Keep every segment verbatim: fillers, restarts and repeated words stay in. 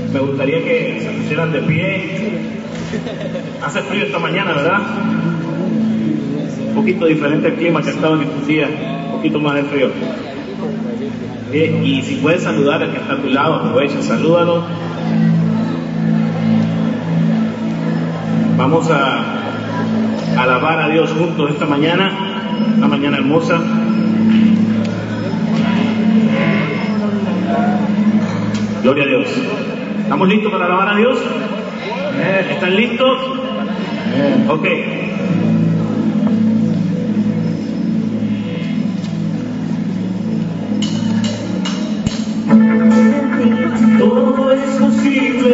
Me gustaría que se pusieran de pie. Hace frío esta mañana, ¿verdad? Un poquito diferente el clima que ha estado en estos días. Un poquito más de frío. Eh, y si puedes saludar al que está a tu lado, aprovecha, salúdalo. Vamos a alabar a Dios juntos esta mañana, una mañana hermosa. Gloria a Dios. ¿Estamos listos para alabar a Dios? ¿Están listos? Ok. Todo es posible,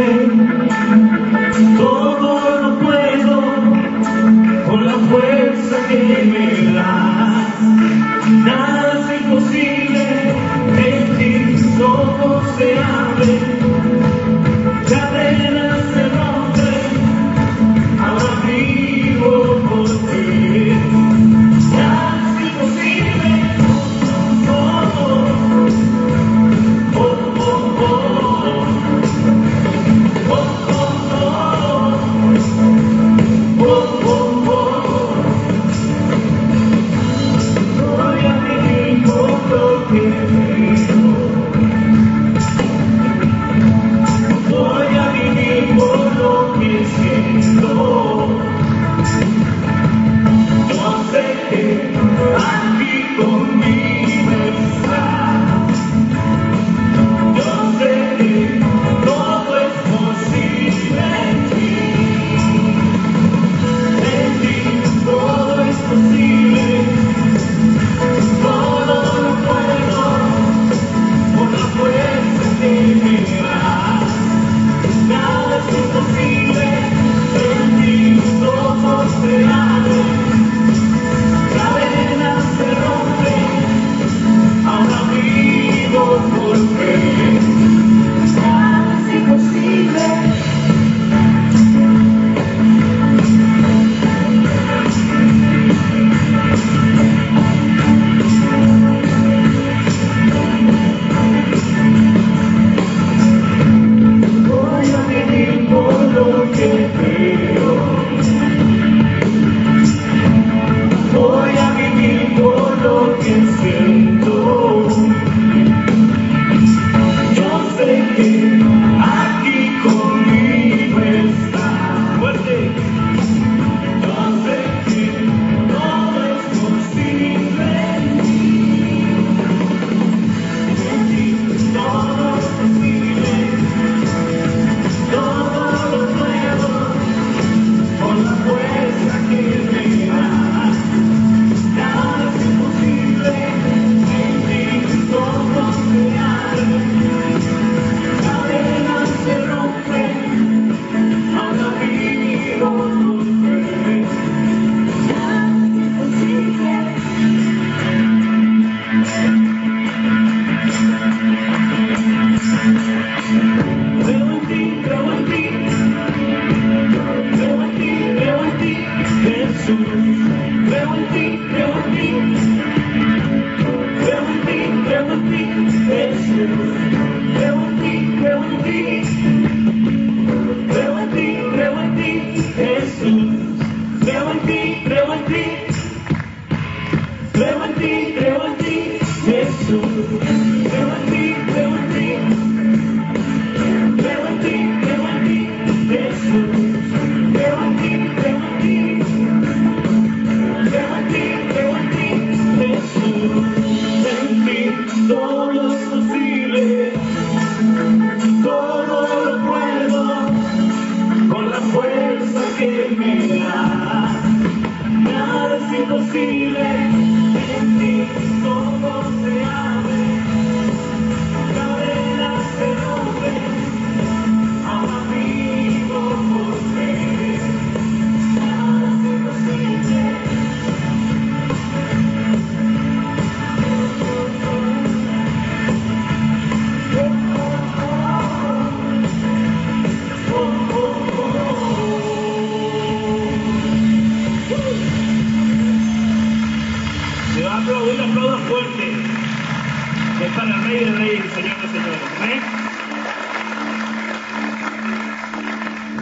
todo lo puedo, con la fuerza que me das. Nada es imposible, en ti todo se abre, cadenas se rompen, ahora vivo por ti. Nada es imposible, oh, oh, oh, oh, oh, oh.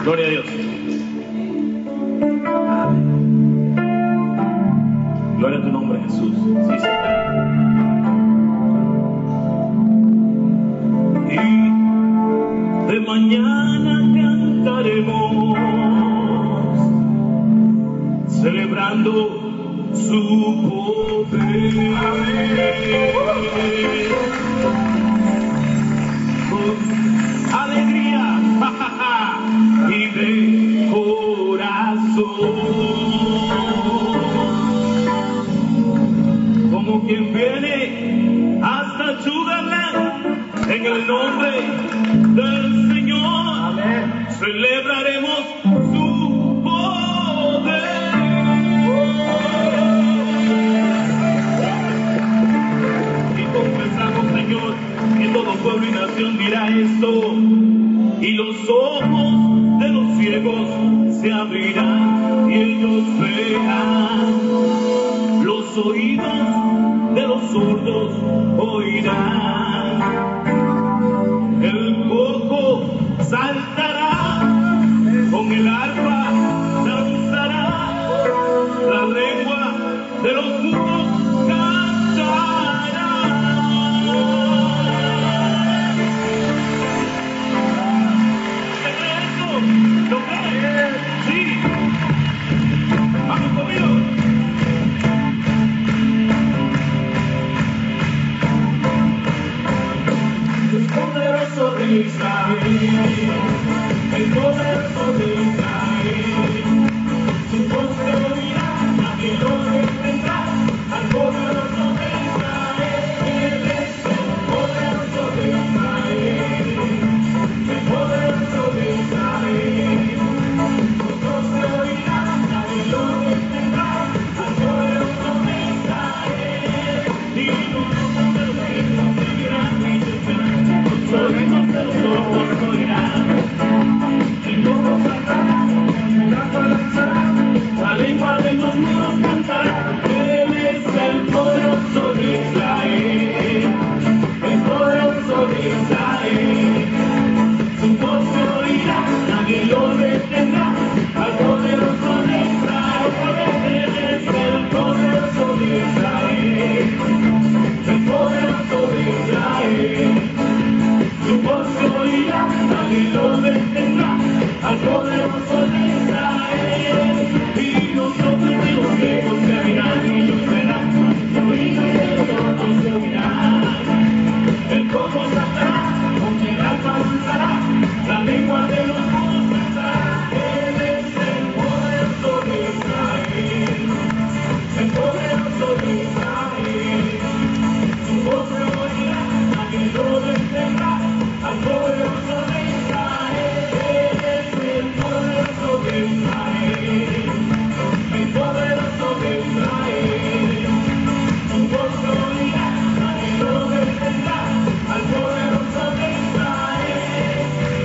Gloria a Dios. Gloria a tu nombre, Jesús. Sí, Señor. Y de mañana cantaremos, celebrando su poder. Con alegría y de corazón, como quien viene hasta Sugarland, en el nombre del Señor. Amén. Celebraremos su poder. Y confesamos, Señor, que todo pueblo y nación dirá esto, y los ojos de los ciegos se abrirán y ellos verán, los oídos de los sordos oirán, el cojo saltará, con el arpa danzará, la lengua de los mudos cantará. ¿Lo crees? Sí. Vamos conmigo. El poderoso de Israel, el poderoso de Israel, su voz se oirá, nadie lo detendrá, al poderoso de Israel, él es el poderoso de Israel, el poderoso de Israel, su voz se oirá, nadie lo detendrá, al poderoso de Israel, y los ojos de los cielos se verán y tendrán, los oídos de los ojos oirán, el cojo saltará, el arpa lanzará, la lengua de los mudos cantará, él es el poderoso de Israel, el poderoso de Israel, su voz se oirá, nadie lo detendrá, al poderoso de Israel, él es el poderoso de Israel, el poderoso de Israel, su voz se oirá, nadie lo detendrá, al poderoso de Israel, y los ojos de los ciegos se abrirán y ellos verán, los oídos de los sordos se oirán, el cojo saltará, con el arpa danzará, la lengua de los mudos cantará, él es el poderoso de Israel, el poderoso de Israel, su voz se oirá, nadie lo detendrá, al poderoso de Israel, él es el poderoso de Israel, el poderoso de Israel, su voz se oirá, nadie lo detendrá, al poderoso de Israel.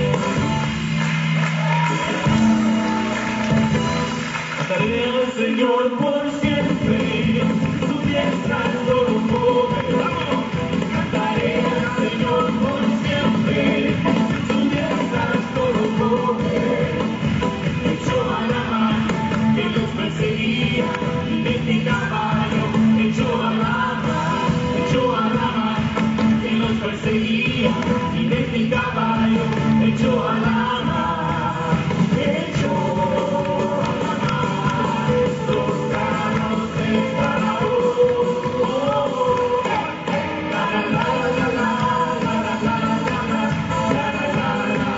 Cantaré al Señor por siempre, su diestra todo poder. ¡Vamos! Cantaré al Señor por siempre, su diestra todo poder. Echó a la mar que los perseguía, y de mi caballo echó a la mar, echó a la mar que los perseguía, y de mi caballo echó a la mar, echó a la mar los carros de Faraón. La la la la la la la la la la la la la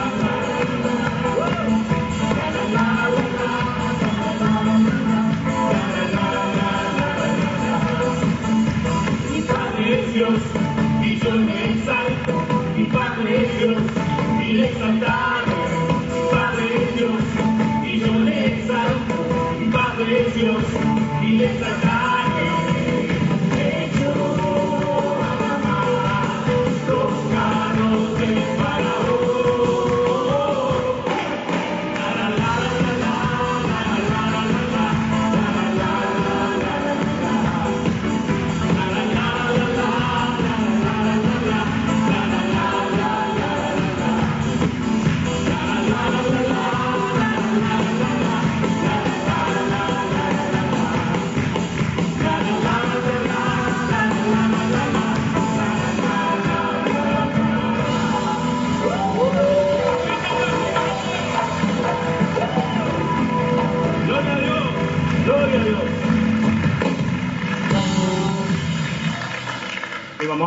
mi Padre es Dios y yo le exalto, mi Padre es Dios y le exaltaré, mi Padre es Dios y yo le exalto, mi Padre es Dios y le exaltaré, hecho a la mar los carros de Faraón. La la la la la la la la la la la la la la la.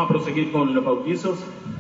Vamos a proseguir con los bautizos.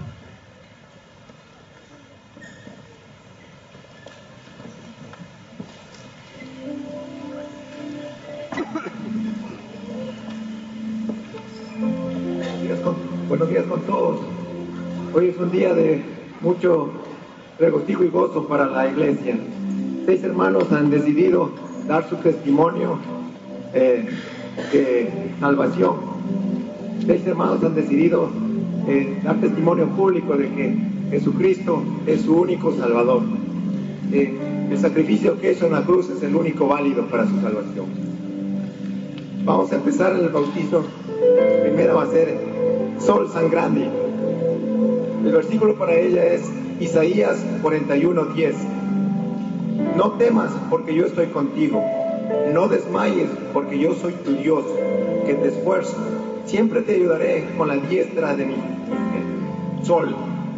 Buenos días con, buenos días con todos. Hoy es un día de mucho regocijo y gozo para la iglesia. Seis hermanos han decidido dar su testimonio eh, de salvación. Seis hermanos han decidido eh, dar testimonio público de que Jesucristo es su único Salvador. Eh, el sacrificio que hizo en la cruz es el único válido para su salvación. Vamos a empezar el bautizo. Primero va a ser Sol Sangrandi. El versículo para ella es Isaías cuarenta y uno, diez. No temas porque yo estoy contigo. No desmayes porque yo soy tu Dios, que te esfuerzo. Siempre te ayudaré con la diestra de mi sol.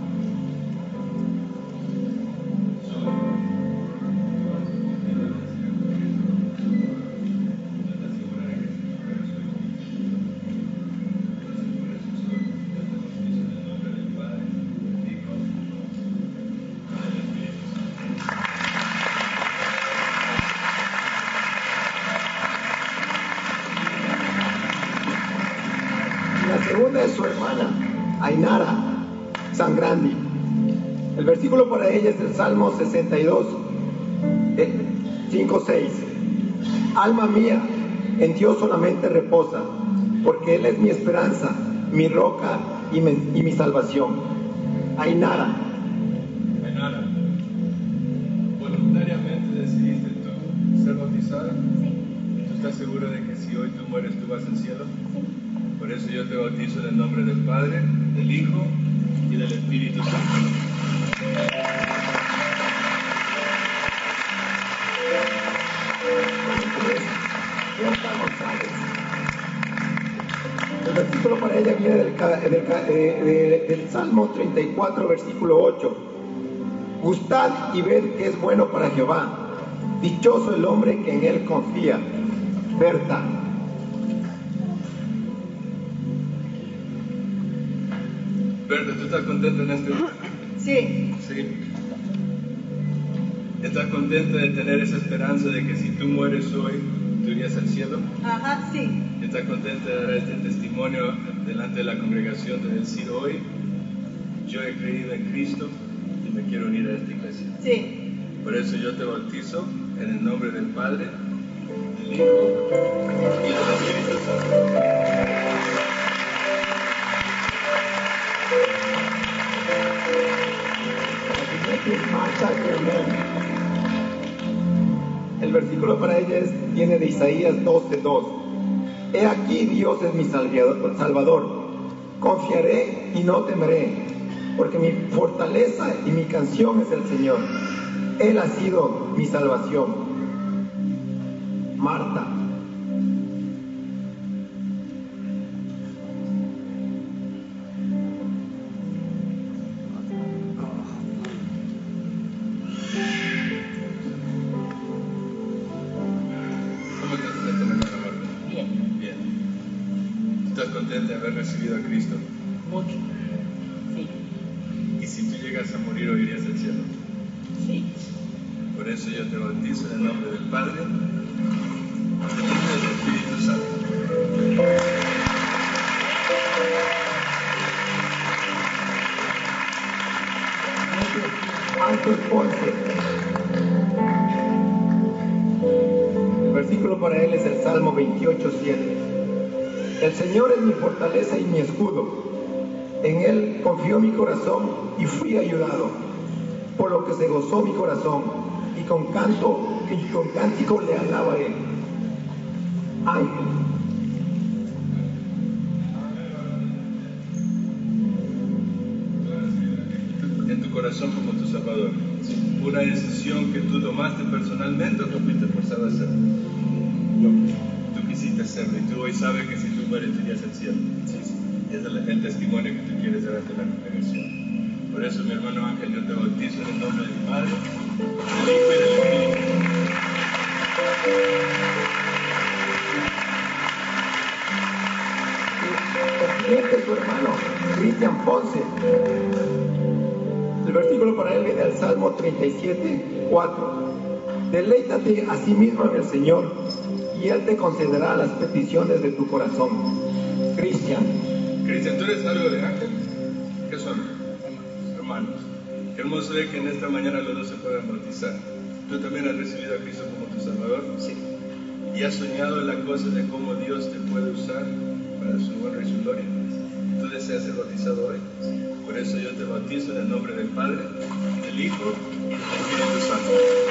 La segunda es su hermana, Ainara Sangrandi. El versículo para ella es el Salmo sesenta y dos, cinco, seis. Alma mía, en Dios solamente reposa, porque Él es mi esperanza, mi roca y mi, y mi salvación. Ainara. Ainara, ¿voluntariamente decidiste tú ser bautizada? Sí. ¿Tú estás segura de que si hoy tú mueres tú vas al cielo? Sí. Por eso yo te bautizo en el nombre del Padre, del Hijo y del Espíritu Santo. El versículo para ella viene del, del, del, del Salmo treinta y cuatro, versículo ocho. Gustad y ved que es bueno para Jehová. Dichoso el hombre que en él confía. Berta. Berta, ¿tú estás contenta en este momento? Sí. Sí. ¿Estás contenta de tener esa esperanza de que si tú mueres hoy, tú irías al cielo? Ajá, sí. ¿Estás contenta de dar este testimonio delante de la congregación, de decir hoy, yo he creído en Cristo y me quiero unir a esta iglesia? Sí. Por eso yo te bautizo en el nombre del Padre, del Hijo y del Espíritu Santo. El versículo para ella es, viene de Isaías doce, dos. He aquí Dios es mi Salvador. Confiaré y no temeré, porque mi fortaleza y mi canción es el Señor. Él ha sido mi salvación. Marta. ¿Estás contenta de haber recibido a Cristo? Mucho. Sí. ¿Y si tú llegas a morir, hoy irías al cielo? Sí. Por eso yo te bautizo en el nombre del Padre, del Hijo y del Espíritu Santo. Ángel Ponce. El versículo para él es el Salmo veintiocho, siete. El Señor es mi fortaleza y mi escudo. En Él confió mi corazón y fui ayudado. Por lo que se gozó mi corazón y con canto y con cántico le alabaré. Ángel. En tu corazón como tu Salvador. Una decisión que tú tomaste personalmente o que fuiste forzado a hacer. Tú quisiste hacerlo y tú hoy sabes que si tú mueres tú irías al cielo. Sí, sí. Y ese es el testimonio que tú quieres dar ante la congregación. Por eso, mi hermano Ángel, yo te bautizo en el nombre del Padre, del Hijo y del Espíritu. El siguiente es su hermano hermano Cristian Ponce. El versículo para él viene del Salmo treinta y siete, cuatro. Deleítate a sí mismo en el Señor y Él te concederá las peticiones de tu corazón. Cristian. Cristian, ¿tú eres algo de Ángel? ¿Qué son? Hermanos. Qué hermoso es que en esta mañana los dos se puedan bautizar. ¿Tú también has recibido a Cristo como tu Salvador? Sí. ¿Y has soñado la cosa de cómo Dios te puede usar para su honra y su gloria? ¿Tú deseas ser bautizado hoy? Por eso yo te bautizo en el nombre del Padre, del Hijo y del Espíritu Santo.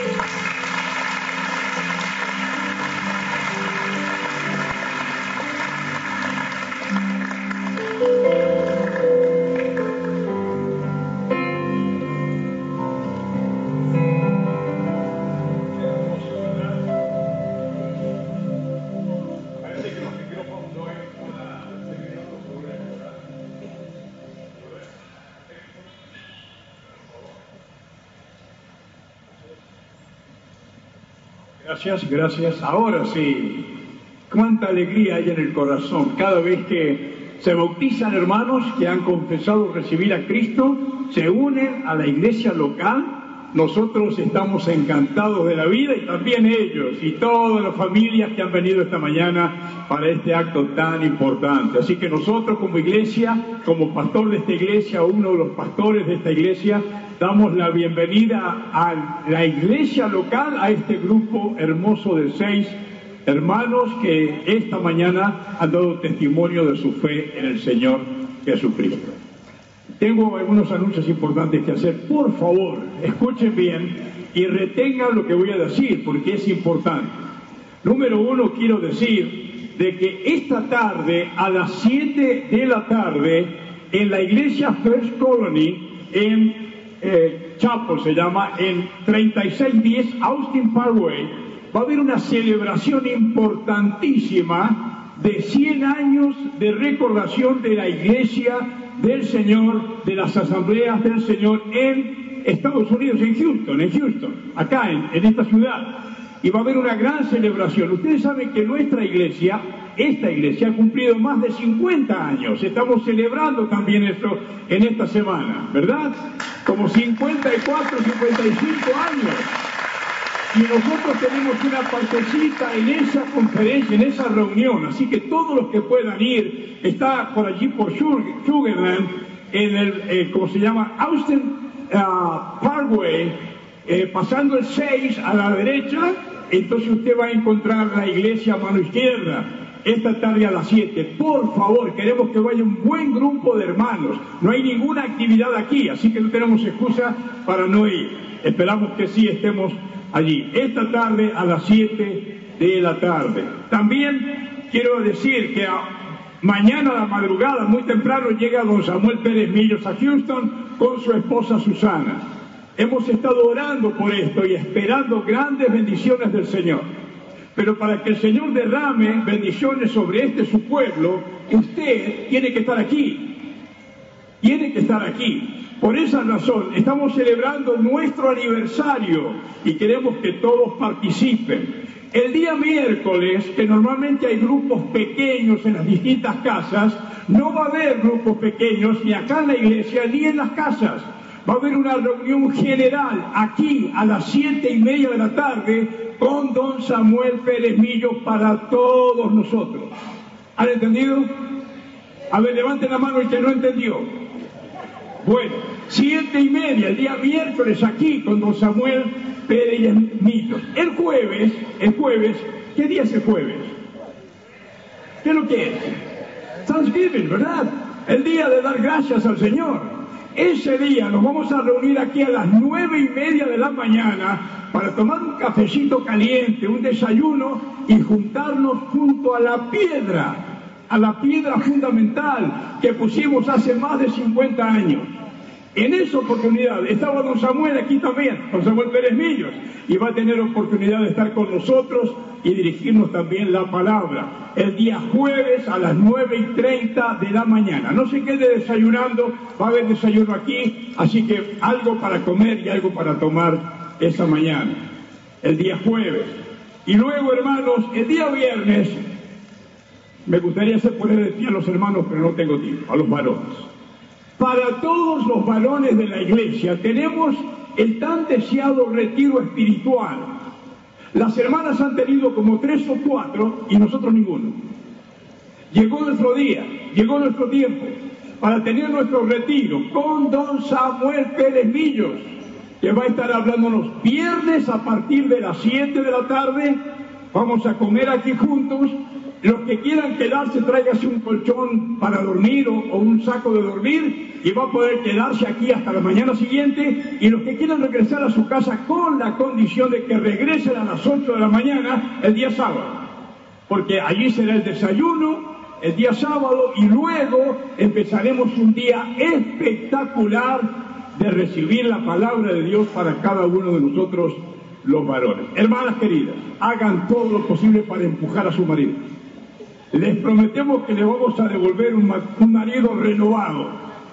Gracias, gracias. Ahora sí, cuánta alegría hay en el corazón cada vez que se bautizan hermanos que han confesado recibir a Cristo, se unen a la iglesia local. Nosotros estamos encantados de la vida y también ellos y todas las familias que han venido esta mañana para este acto tan importante. Así que nosotros como iglesia, como pastor de esta iglesia, uno de los pastores de esta iglesia, damos la bienvenida a la iglesia local, a este grupo hermoso de seis hermanos que esta mañana han dado testimonio de su fe en el Señor Jesucristo. Tengo algunos anuncios importantes que hacer. Por favor, escuchen bien y retengan lo que voy a decir porque es importante. Número uno, quiero decir de que esta tarde a las siete de la tarde en la iglesia First Colony en Eh, Chapel se llama, en treinta y seis diez Austin Parkway, va a haber una celebración importantísima de cien años de recordación de la iglesia del Señor, de las asambleas del Señor en Estados Unidos, en Houston, en Houston, acá en, en esta ciudad. Y va a haber una gran celebración. Ustedes saben que nuestra iglesia, esta iglesia, ha cumplido más de cincuenta años. Estamos celebrando también esto en esta semana, ¿verdad? Como cincuenta y cuatro, cincuenta y cinco años. Y nosotros tenemos una partecita en esa conferencia, en esa reunión. Así que todos los que puedan ir, está por allí por Sugarland, en el, eh, ¿cómo se llama? Austin uh, Parkway, eh, pasando el seis a la derecha. Entonces usted va a encontrar la iglesia a mano izquierda, esta tarde a las siete. Por favor, queremos que vaya un buen grupo de hermanos. No hay ninguna actividad aquí, así que no tenemos excusa para no ir. Esperamos que sí estemos allí. Esta tarde a las siete de la tarde. También quiero decir que a, mañana a la madrugada, muy temprano, llega don Samuel Pérez Millos a Houston con su esposa Susana. Hemos estado orando por esto y esperando grandes bendiciones del Señor. Pero para que el Señor derrame bendiciones sobre este su pueblo, usted tiene que estar aquí. Tiene que estar aquí. Por esa razón, estamos celebrando nuestro aniversario y queremos que todos participen. El día miércoles, que normalmente hay grupos pequeños en las distintas casas, no va a haber grupos pequeños ni acá en la iglesia ni en las casas. Va a haber una reunión general aquí a las siete y media de la tarde con don Samuel Pérez Millos para todos nosotros. ¿Han entendido? A ver, levanten la mano el que no entendió. Bueno, siete y media el día miércoles aquí con don Samuel Pérez Millos. El jueves, el jueves, ¿qué día es el jueves? ¿Qué es lo que es? Thanksgiving, ¿verdad? El día de dar gracias al Señor. Ese día nos vamos a reunir aquí a las nueve y media de la mañana para tomar un cafecito caliente, un desayuno y juntarnos junto a la piedra, a la piedra fundamental que pusimos hace más de cincuenta años. En esa oportunidad estaba don Samuel aquí también, don Samuel Pérez Millos, y va a tener oportunidad de estar con nosotros y dirigirnos también la palabra. El día jueves a las nueve y treinta de la mañana. No se quede desayunando, va a haber desayuno aquí, así que algo para comer y algo para tomar esa mañana. El día jueves. Y luego, hermanos, el día viernes, Me gustaría hacer poner de pie a los hermanos, pero no tengo tiempo, a los varones. Para todos los varones de la iglesia tenemos el tan deseado retiro espiritual. Las hermanas han tenido como tres o cuatro y nosotros ninguno. Llegó nuestro día, llegó nuestro tiempo para tener nuestro retiro con don Samuel Pérez Millos, que va a estar hablándonos viernes a partir de las siete de la tarde. Vamos a comer aquí juntos. Los que quieran quedarse, tráigase un colchón para dormir o, o un saco de dormir y va a poder quedarse aquí hasta la mañana siguiente. Y los que quieran regresar a su casa con la condición de que regresen a las ocho de la mañana el día sábado, porque allí será el desayuno el día sábado y luego empezaremos un día espectacular de recibir la palabra de Dios para cada uno de nosotros los varones. Hermanas queridas, hagan todo lo posible para empujar a su marido. Les prometemos que le vamos a devolver un, un marido renovado,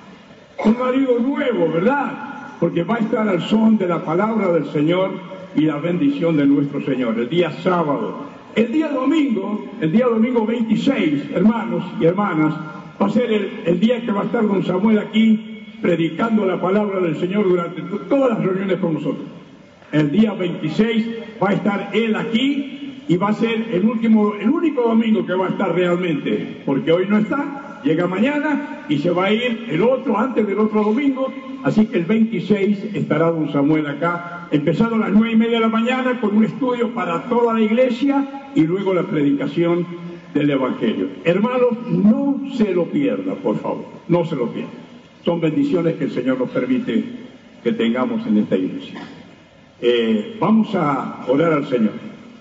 un marido nuevo, ¿verdad? Porque va a estar al son de la palabra del Señor y la bendición de nuestro Señor, el día sábado. El día domingo, el día domingo veintiséis, hermanos y hermanas, va a ser el, el día que va a estar don Samuel aquí predicando la palabra del Señor durante todas las reuniones con nosotros. El día veintiséis va a estar él aquí y va a ser el último, el único domingo que va a estar realmente, porque hoy no está, llega mañana y se va a ir el otro antes del otro domingo, así que el veintiséis estará don Samuel acá, empezando a las nueve y media de la mañana con un estudio para toda la iglesia y luego la predicación del Evangelio. Hermanos, no se lo pierda, por favor, no se lo pierda. Son bendiciones que el Señor nos permite que tengamos en esta iglesia. Eh, vamos a orar al Señor.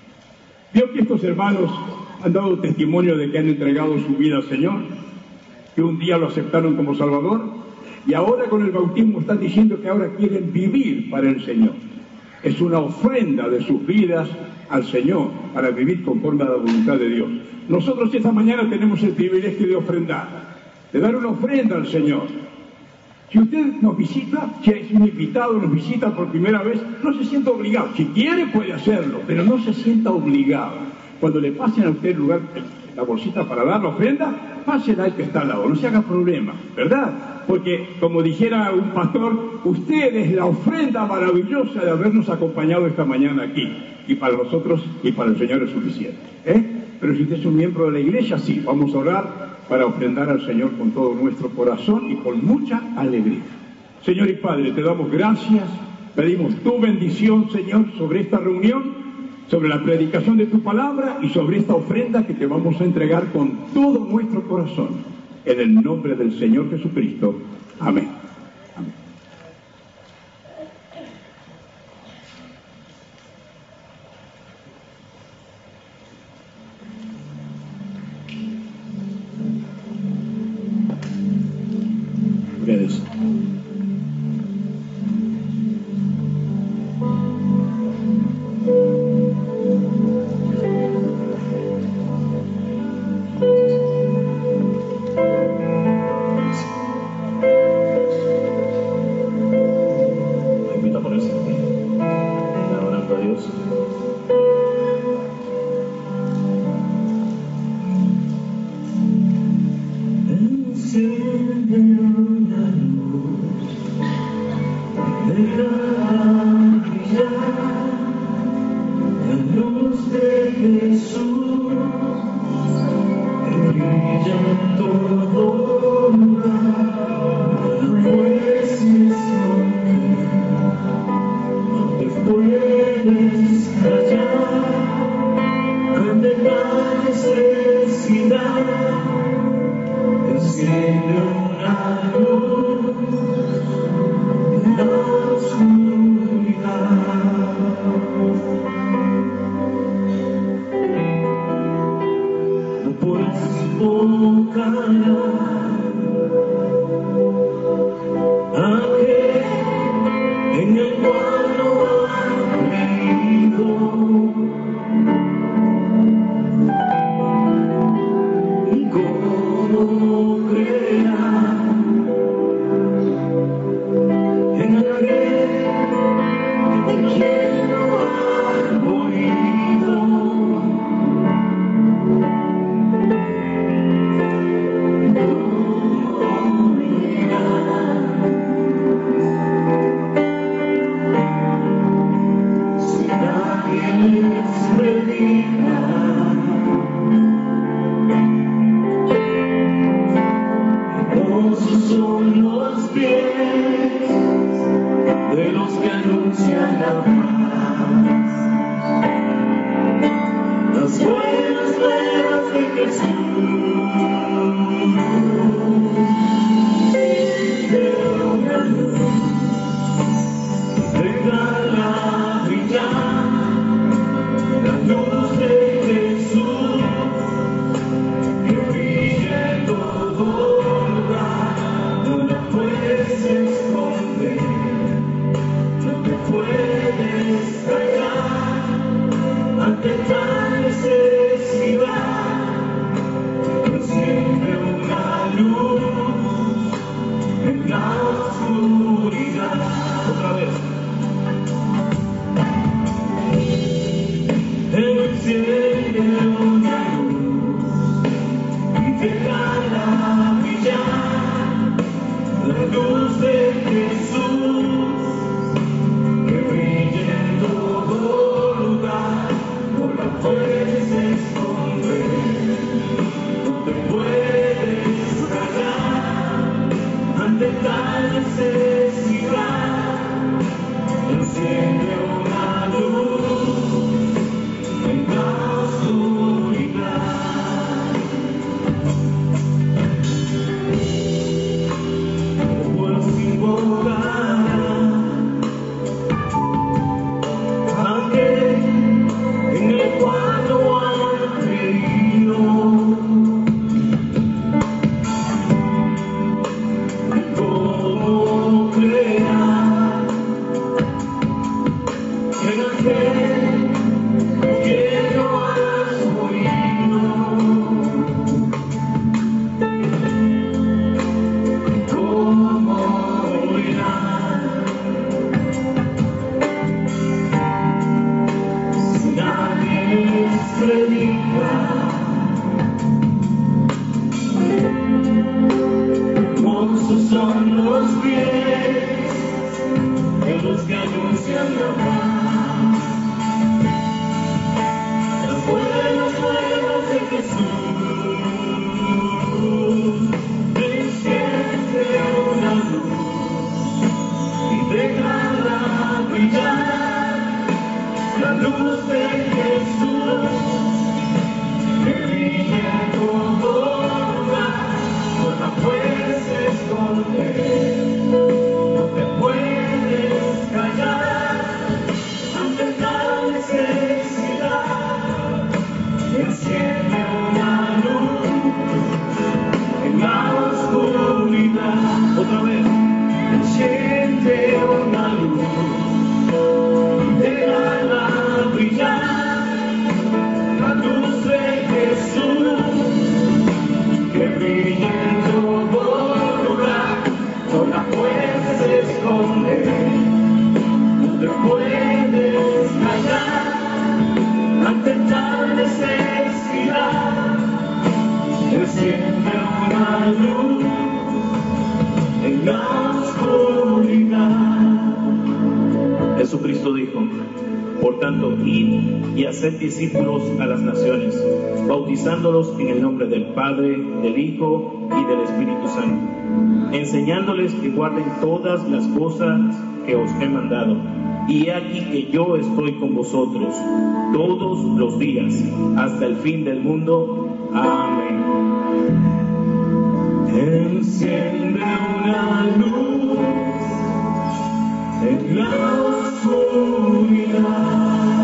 Vio que estos hermanos han dado testimonio de que han entregado su vida al Señor, que un día lo aceptaron como Salvador y ahora con el bautismo están diciendo que ahora quieren vivir para el Señor. Es una ofrenda de sus vidas al Señor para vivir conforme a la voluntad de Dios. Nosotros esta mañana tenemos el privilegio de ofrendar, de dar una ofrenda al Señor. Si usted nos visita, si es un invitado, nos visita por primera vez, no se sienta obligado. Si quiere puede hacerlo, pero no se sienta obligado. Cuando le pasen a usted el lugar, la bolsita para dar la ofrenda, pásela al que está al lado, no se haga problema, ¿verdad? Porque, como dijera un pastor, usted es la ofrenda maravillosa de habernos acompañado esta mañana aquí. Y para nosotros y para el Señor es suficiente, ¿eh? Pero si usted es un miembro de la iglesia, sí, vamos a orar para ofrendar al Señor con todo nuestro corazón y con mucha alegría. Señor y Padre, te damos gracias, pedimos tu bendición, Señor, sobre esta reunión, sobre la predicación de tu palabra y sobre esta ofrenda que te vamos a entregar con todo nuestro corazón. En el nombre del Señor Jesucristo. Amén. Amén. Gracias. Invito a ponerse en pie, adorando a Dios. En el cual no hay anuncian la paz. Las buenas nuevas de Jesús, de una luz, déjala brillar, la luz de Jesús, que brilla en todo lugar, no la puedes esconder, no te puedes callar ante tal necesidad. Enciende una luz en la oscuridad. Otra vez. Enciende una luz y déjala brillar, la luz de Jesús, que brilla en todo lugar, no la puedes esconder, no te puedes callar ante tal necesidad. Enciende una luz en la oscuridad. Puedes invocar ángel en el cuadro han creído, como crear en aquel que no has oído, como oirán si nadie les predica. Hermosos son los pies de los que anuncian la paz. Las buenas nuevas de Jesús, enciende una luz y déjala brillar, la luz de Jesús, que brilla en todo lugar, no la puedes esconder, no te puedes callar ante tal necesidad. Enciende una luz en la oscuridad. Otra vez. Enciende una luz y déjala brillar, la luz de Jesús, que brilla en todo lugar, no la puedes esconder, no te puedes callar ante tal necesidad. Enciende una luz en la oscuridad. Jesucristo dijo: por tanto, id y haced discípulos a las naciones, bautizándolos en el nombre del Padre, del Hijo y del Espíritu Santo, enseñándoles que guarden todas las cosas que os he mandado. Y he aquí que yo estoy con vosotros todos los días, hasta el fin del mundo. Amén. Enciende una luz en la oscuridad.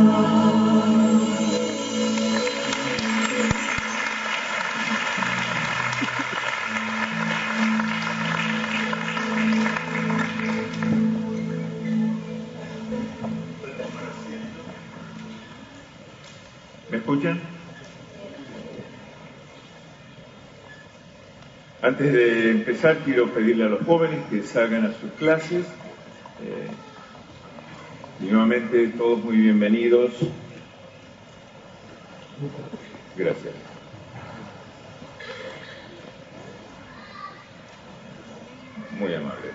¿Me escuchan? Antes de empezar, quiero pedirle a los jóvenes que salgan a sus clases. Eh, y nuevamente, todos muy bienvenidos. Gracias. Muy amable.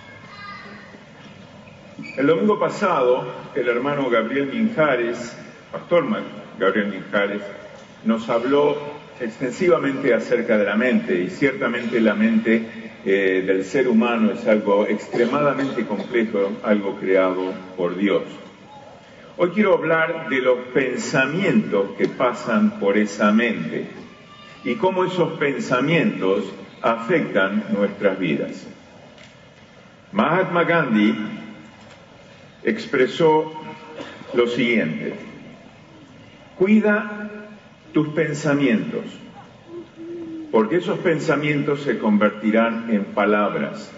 El domingo pasado, el hermano Gabriel Minjares, Pastor Gabriel Minjares, nos habló extensivamente acerca de la mente, y ciertamente la mente eh, del ser humano es algo extremadamente complejo, algo creado por Dios. Hoy quiero hablar de los pensamientos que pasan por esa mente y cómo esos pensamientos afectan nuestras vidas. Mahatma Gandhi expresó lo siguiente: cuida tus pensamientos, porque esos pensamientos se convertirán en palabras.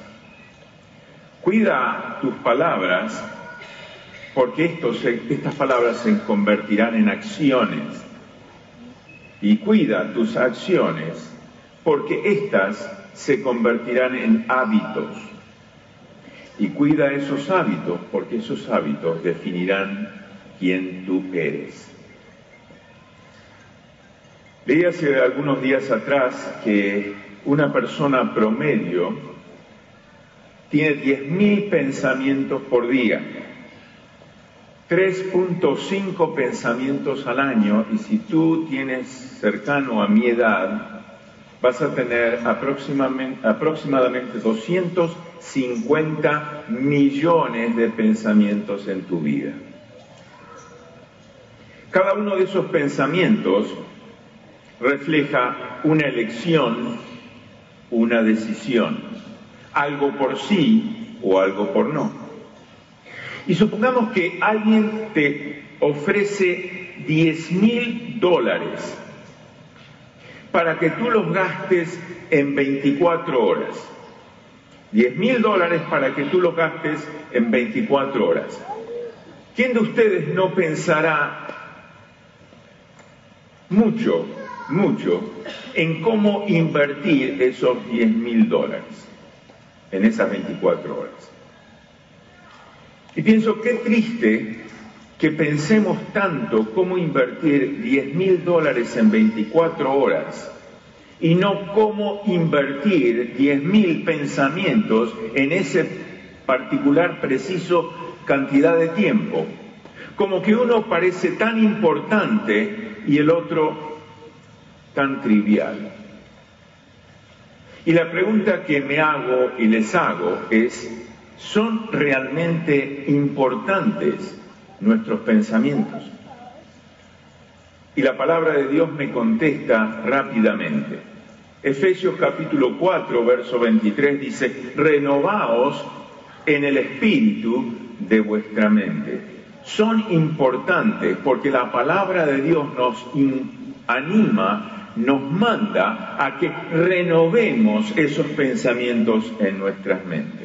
Cuida tus palabras, porque estos, estas palabras se convertirán en acciones. Y cuida tus acciones, porque éstas se convertirán en hábitos. Y cuida esos hábitos, porque esos hábitos definirán quién tú eres. Leí hace algunos días atrás que una persona promedio tiene diez mil pensamientos por día, tres punto cinco pensamientos al año, y si tú tienes cercano a mi edad, vas a tener aproximadamente, aproximadamente doscientos cincuenta millones de pensamientos en tu vida. Cada uno de esos pensamientos refleja una elección, una decisión, algo por sí o algo por no. Y supongamos que alguien te ofrece diez mil dólares para que tú los gastes en veinticuatro horas. diez mil dólares para que tú los gastes en veinticuatro horas. ¿Quién de ustedes no pensará mucho, mucho en cómo invertir esos diez mil dólares en esas veinticuatro horas? Y pienso, qué triste que pensemos tanto cómo invertir diez mil dólares en veinticuatro horas y no cómo invertir diez mil pensamientos en ese particular preciso cantidad de tiempo. Como que uno parece tan importante y el otro tan trivial. Y la pregunta que me hago y les hago es: ¿son realmente importantes nuestros pensamientos? Y la palabra de Dios me contesta rápidamente. Efesios capítulo cuatro, verso veintitrés dice: renovaos en el espíritu de vuestra mente. Son importantes porque la palabra de Dios nos anima, nos manda a que renovemos esos pensamientos en nuestras mentes.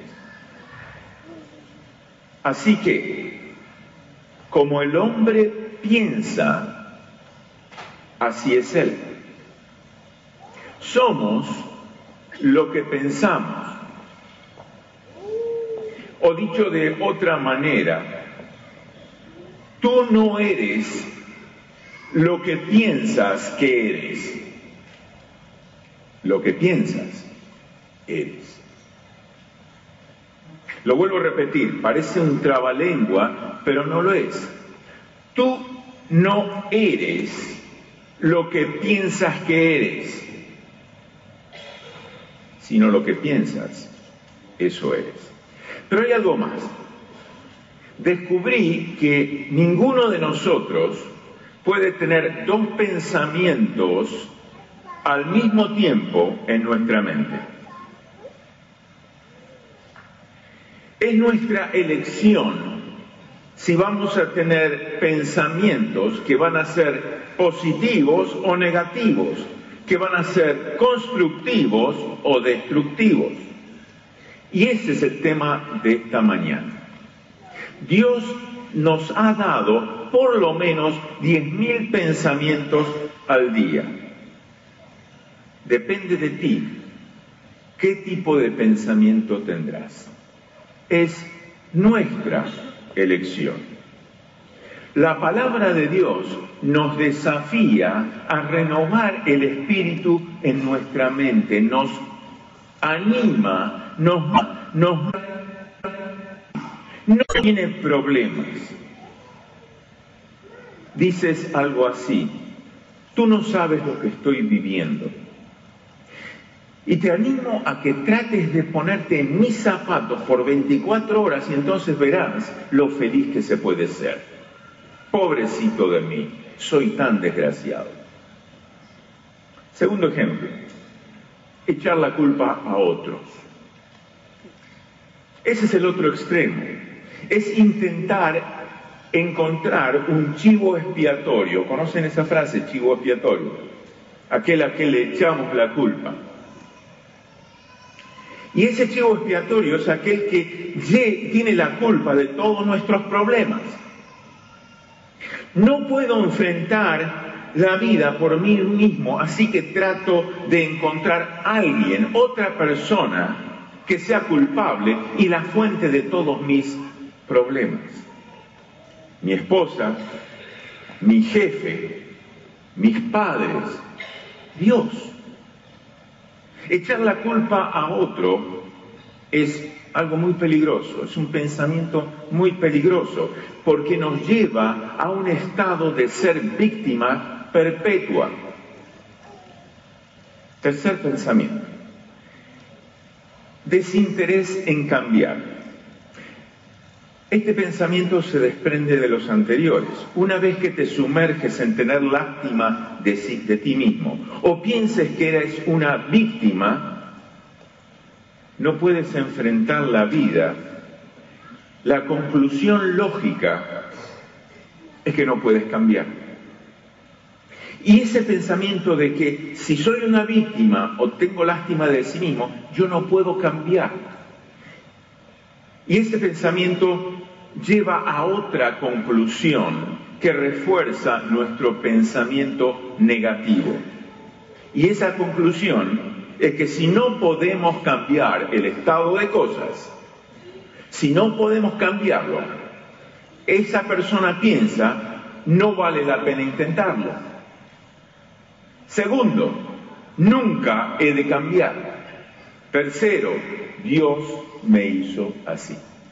Así que, como el hombre piensa, así es él. Somos lo que pensamos. O dicho de otra manera, tú no eres lo que piensas que eres. Lo que piensas, eres. Lo vuelvo a repetir, parece un trabalengua, pero no lo es. Tú no eres lo que piensas que eres, sino lo que piensas, eso eres. Pero hay algo más. Descubrí que ninguno de nosotros puede tener dos pensamientos al mismo tiempo en nuestra mente. Es nuestra elección si vamos a tener pensamientos que van a ser positivos o negativos, que van a ser constructivos o destructivos. Y ese es el tema de esta mañana. Dios nos ha dado por lo menos diez mil pensamientos al día. Depende de ti qué tipo de pensamiento tendrás. Es nuestra elección. La palabra de Dios nos desafía a renovar el espíritu en nuestra mente, nos anima, nos, nos no tiene problemas. Dices algo así: Tú no sabes lo que estoy viviendo. Y te animo a que trates de ponerte en mis zapatos por veinticuatro horas y entonces verás lo feliz que se puede ser. Pobrecito de mí, soy tan desgraciado. Segundo ejemplo, echar la culpa a otros. Ese es el otro extremo. Es intentar encontrar un chivo expiatorio. ¿Conocen esa frase, chivo expiatorio? Aquel a que le echamos la culpa. Y ese chivo expiatorio es aquel que tiene la culpa de todos nuestros problemas. No puedo enfrentar la vida por mí mismo, así que trato de encontrar a alguien, otra persona, que sea culpable y la fuente de todos mis problemas. Mi esposa, mi jefe, mis padres, Dios. Echar la culpa a otro es algo muy peligroso, es un pensamiento muy peligroso, porque nos lleva a un estado de ser víctima perpetua. Tercer pensamiento, desinterés en cambiar. Este pensamiento se desprende de los anteriores. Una vez que te sumerges en tener lástima de, sí, de ti mismo, o pienses que eres una víctima, no puedes enfrentar la vida. La conclusión lógica es que no puedes cambiar. Y ese pensamiento de que si soy una víctima o tengo lástima de sí mismo, yo no puedo cambiar. Y ese pensamiento lleva a otra conclusión que refuerza nuestro pensamiento negativo. Y esa conclusión es que si no podemos cambiar el estado de cosas, si no podemos cambiarlo, esa persona piensa, no vale la pena intentarlo. Segundo, nunca he de cambiar. Tercero, Dios me hizo así.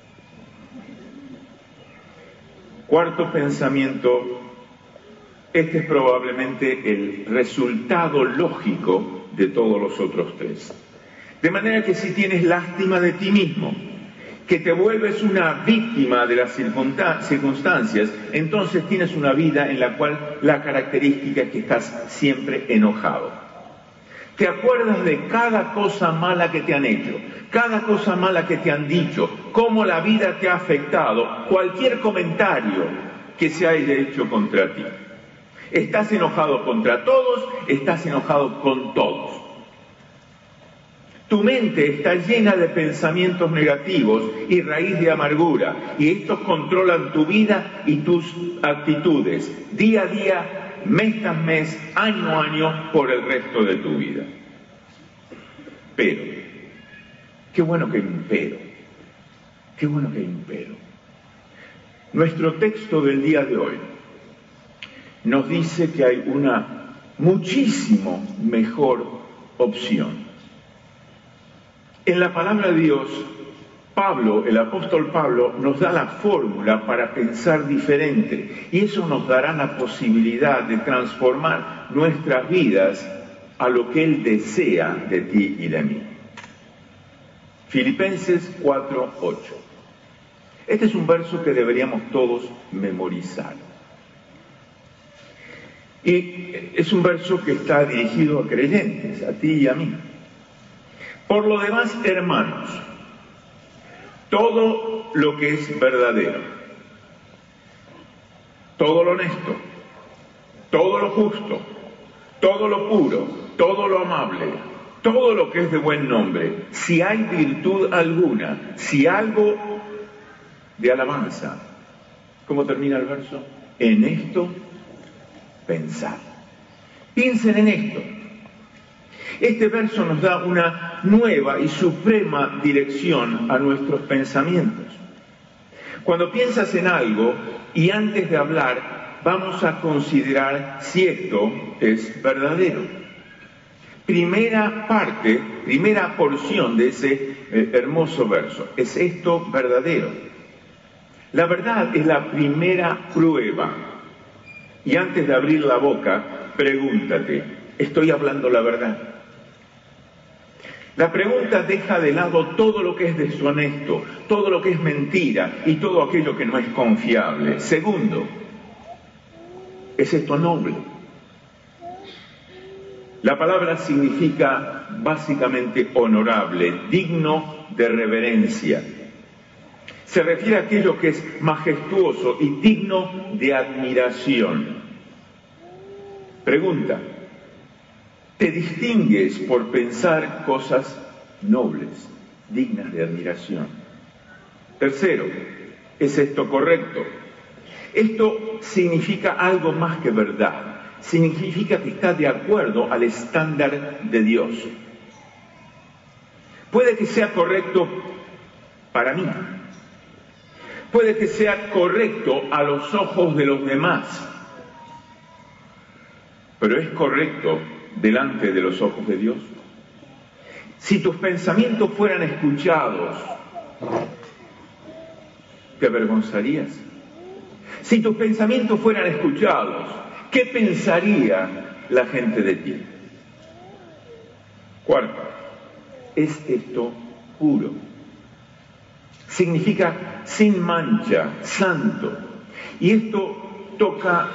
Cuarto pensamiento, este es probablemente el resultado lógico de todos los otros tres. De manera que si tienes lástima de ti mismo, que te vuelves una víctima de las circunstancias, entonces tienes una vida en la cual la característica es que estás siempre enojado. Te acuerdas de cada cosa mala que te han hecho, cada cosa mala que te han dicho, cómo la vida te ha afectado, cualquier comentario que se haya hecho contra ti. Estás enojado contra todos, estás enojado con todos. Tu mente está llena de pensamientos negativos y raíz de amargura, y estos controlan tu vida y tus actitudes, día a día, mes tras mes, año a año, por el resto de tu vida. Pero, qué bueno que hay un pero, qué bueno que hay un pero. Nuestro texto del día de hoy nos dice que hay una muchísimo mejor opción. En la palabra de Dios, Pablo, el apóstol Pablo, nos da la fórmula para pensar diferente, y eso nos dará la posibilidad de transformar nuestras vidas a lo que Él desea de ti y de mí. Filipenses cuatro, ocho. Este es un verso que deberíamos todos memorizar. Y es un verso que está dirigido a creyentes, a ti y a mí. Por lo demás, hermanos, todo lo que es verdadero, todo lo honesto, todo lo justo, todo lo puro, todo lo amable, todo lo que es de buen nombre, si hay virtud alguna, si algo de alabanza. ¿Cómo termina el verso? En esto pensad. Piensen en esto. Este verso nos da una nueva y suprema dirección a nuestros pensamientos. Cuando piensas en algo y antes de hablar, vamos a considerar si esto es verdadero. Primera parte, primera porción de ese eh, hermoso verso. ¿Es esto verdadero? La verdad es la primera prueba. Y antes de abrir la boca, pregúntate, ¿estoy hablando la verdad? La pregunta deja de lado todo lo que es deshonesto, todo lo que es mentira y todo aquello que no es confiable. Segundo, ¿es esto noble? La palabra significa básicamente honorable, digno de reverencia. Se refiere a aquello que es majestuoso y digno de admiración. Pregunta, ¿te distingues por pensar cosas nobles, dignas de admiración? Tercero, ¿es esto correcto? Esto significa algo más que verdad. Significa que está de acuerdo al estándar de Dios. Puede que sea correcto para mí. Puede que sea correcto a los ojos de los demás. Pero ¿es correcto delante de los ojos de Dios? Si tus pensamientos fueran escuchados, ¿te avergonzarías? Si tus pensamientos fueran escuchados, ¿qué pensaría la gente de ti? Cuarto, ¿es esto puro? Significa sin mancha, santo. Y esto toca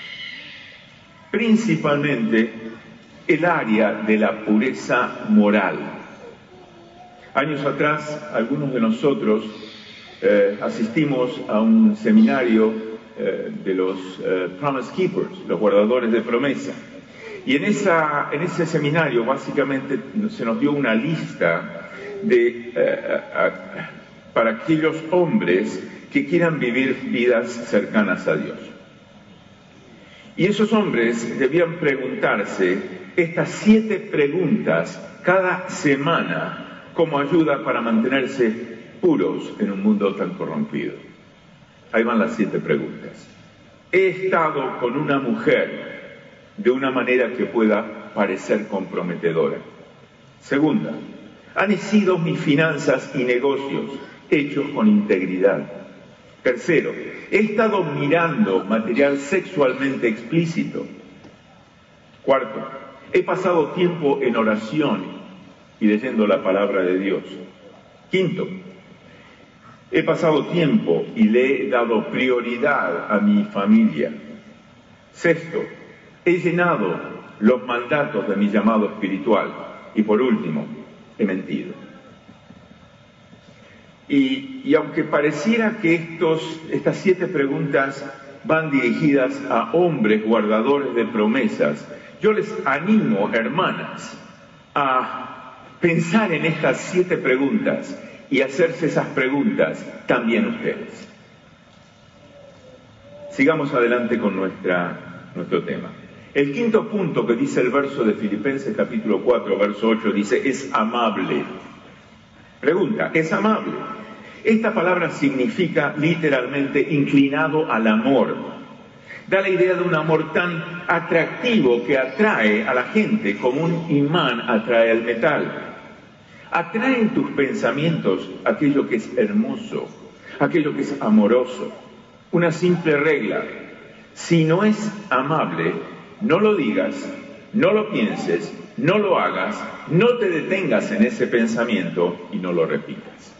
principalmente el área de la pureza moral. Años atrás, algunos de nosotros eh, asistimos a un seminario eh, de los eh, Promise Keepers, los guardadores de promesa. Y en, esa, en ese seminario básicamente se nos dio una lista de, eh, a, para aquellos hombres que quieran vivir vidas cercanas a Dios. Y esos hombres debían preguntarse estas siete preguntas cada semana como ayuda para mantenerse puros en un mundo tan corrompido. Ahí van las siete preguntas. ¿He estado con una mujer de una manera que pueda parecer comprometedora? Segunda, ¿han sido mis finanzas y negocios hechos con integridad? Tercero, ¿he estado mirando material sexualmente explícito? Cuarto, ¿he pasado tiempo en oración y leyendo la palabra de Dios? Quinto, ¿he pasado tiempo y le he dado prioridad a mi familia? Sexto, ¿he llenado los mandatos de mi llamado espiritual? Y por último, ¿he mentido? Y, y aunque pareciera que estos, estas siete preguntas van dirigidas a hombres guardadores de promesas, yo les animo, hermanas, a pensar en estas siete preguntas y hacerse esas preguntas también ustedes. Sigamos adelante con nuestra, nuestro tema. El quinto punto que dice el verso de Filipenses capítulo cuatro, verso ocho, dice, es amable. Pregunta, ¿es amable? Esta palabra significa literalmente inclinado al amor. Da la idea de un amor tan atractivo que atrae a la gente como un imán atrae al metal. Atrae en tus pensamientos aquello que es hermoso, aquello que es amoroso. Una simple regla, si no es amable, no lo digas, no lo pienses, no lo hagas, no te detengas en ese pensamiento y no lo repitas.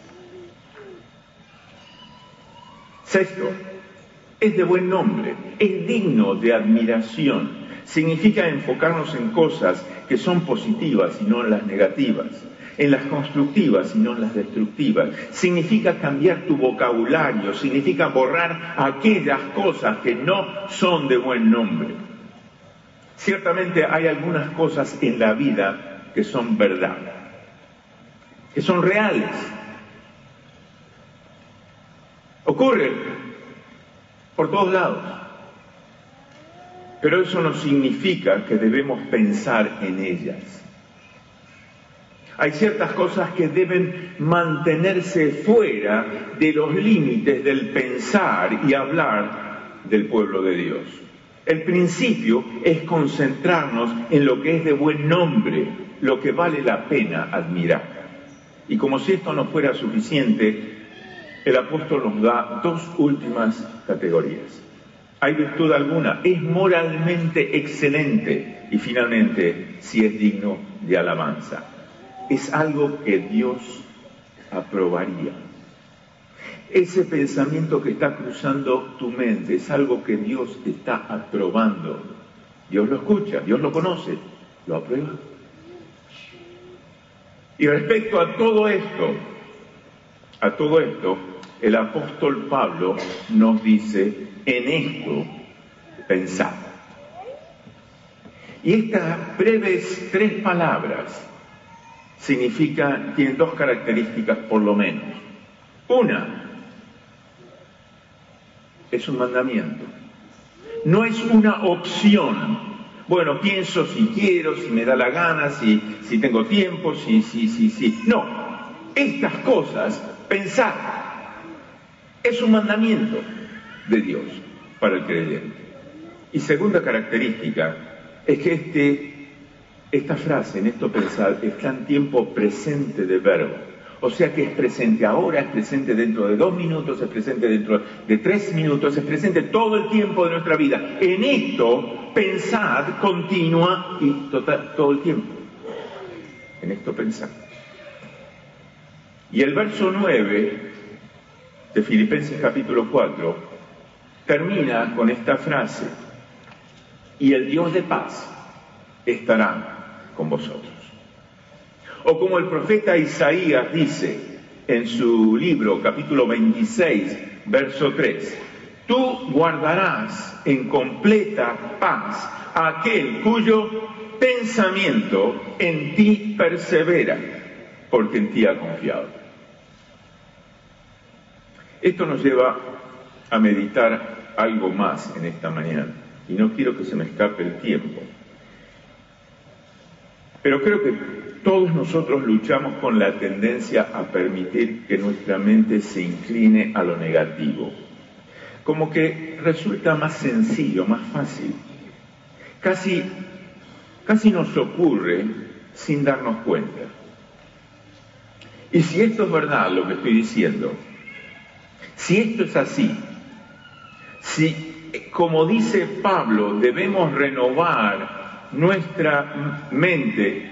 Sexto, es de buen nombre, es digno de admiración. Significa enfocarnos en cosas que son positivas y no en las negativas, en las constructivas y no en las destructivas. Significa cambiar tu vocabulario, significa borrar aquellas cosas que no son de buen nombre. Ciertamente hay algunas cosas en la vida que son verdad, que son reales. Ocurren por todos lados. Pero eso no significa que debemos pensar en ellas. Hay ciertas cosas que deben mantenerse fuera de los límites del pensar y hablar del pueblo de Dios. El principio es concentrarnos en lo que es de buen nombre, lo que vale la pena admirar. Y como si esto no fuera suficiente, el apóstol nos da dos últimas categorías. ¿Hay virtud alguna? ¿Es moralmente excelente? Y finalmente, si es digno de alabanza. Es algo que Dios aprobaría. Ese pensamiento que está cruzando tu mente es algo que Dios está aprobando. Dios lo escucha, Dios lo conoce, lo aprueba. Y respecto a todo esto, a todo esto, el apóstol Pablo nos dice, en esto pensad. Y estas breves tres palabras significan, tienen dos características por lo menos. Una, es un mandamiento. No es una opción. Bueno, pienso si quiero, si me da la gana, si, si tengo tiempo, si, si, si, si. No, estas cosas, pensad, es un mandamiento de Dios para el creyente. Y segunda característica es que este, esta frase, en esto pensad, está en tiempo presente de verbo. O sea que es presente ahora, es presente dentro de dos minutos, es presente dentro de tres minutos, es presente todo el tiempo de nuestra vida. En esto pensad continua y total, todo el tiempo. En esto pensad. Y el verso nueve de Filipenses capítulo cuatro termina con esta frase: y el Dios de paz estará con vosotros. O como el profeta Isaías dice en su libro, capítulo veintiséis, verso tres, tú guardarás en completa paz a aquel cuyo pensamiento en ti persevera, porque en ti ha confiado. Esto nos lleva a meditar algo más en esta mañana, y no quiero que se me escape el tiempo. Pero creo que todos nosotros luchamos con la tendencia a permitir que nuestra mente se incline a lo negativo. Como que resulta más sencillo, más fácil. Casi, casi nos ocurre sin darnos cuenta. Y si esto es verdad, lo que estoy diciendo, si esto es así, si, como dice Pablo, debemos renovar nuestra mente,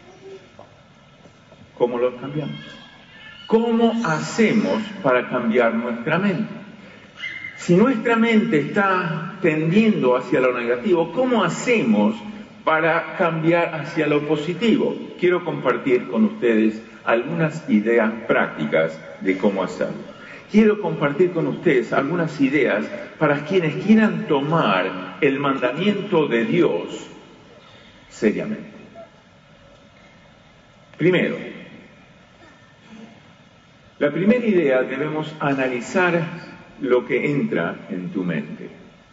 ¿cómo lo cambiamos? ¿Cómo hacemos para cambiar nuestra mente? Si nuestra mente está tendiendo hacia lo negativo, ¿cómo hacemos para cambiar hacia lo positivo? Quiero compartir con ustedes algunas ideas prácticas de cómo hacerlo. Quiero compartir con ustedes algunas ideas para quienes quieran tomar el mandamiento de Dios seriamente. Primero, la primera idea, debemos analizar lo que entra en tu mente.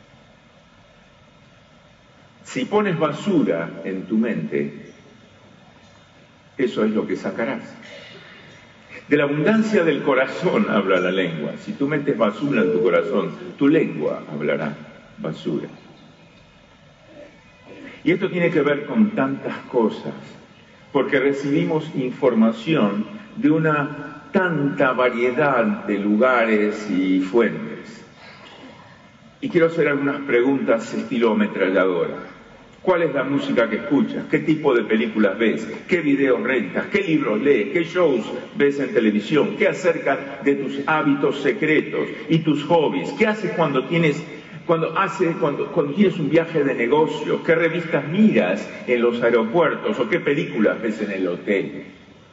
Si pones basura en tu mente, eso es lo que sacarás. De la abundancia del corazón habla la lengua. Si tú metes basura en tu corazón, tu lengua hablará basura. Y esto tiene que ver con tantas cosas, porque recibimos información de una tanta variedad de lugares y fuentes. Y quiero hacer algunas preguntas estilo ametralladora. ¿Cuál es la música que escuchas? ¿Qué tipo de películas ves? ¿Qué videos rentas? ¿Qué libros lees? ¿Qué shows ves en televisión? ¿Qué acerca de tus hábitos secretos y tus hobbies? ¿Qué haces cuando tienes, cuando haces, cuando, cuando tienes un viaje de negocio? ¿Qué revistas miras en los aeropuertos? ¿O qué películas ves en el hotel?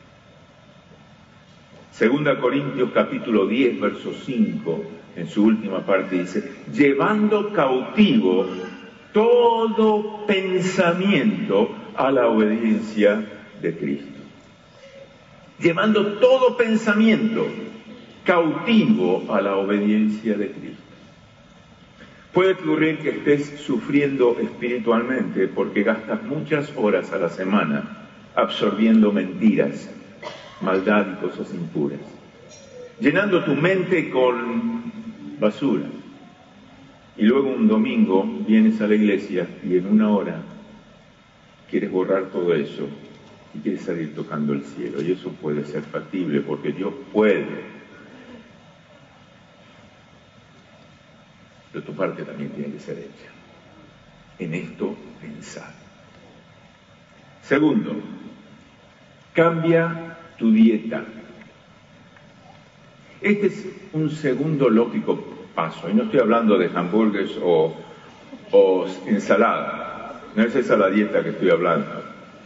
Segunda Corintios capítulo diez, verso cinco, en su última parte dice, llevando cautivo todo pensamiento a la obediencia de Cristo. Llevando todo pensamiento cautivo a la obediencia de Cristo. Puede ocurrir que estés sufriendo espiritualmente porque gastas muchas horas a la semana absorbiendo mentiras, maldad y cosas impuras, llenando tu mente con basura. Y luego un domingo vienes a la iglesia y en una hora quieres borrar todo eso y quieres salir tocando el cielo. Y eso puede ser factible porque Dios puede. pero tu parte también tiene que ser hecha. En esto pensar. Segundo, cambia tu dieta. Este es un segundo lógico paso, y no estoy hablando de hamburgues o, o ensalada, no es esa la dieta que estoy hablando.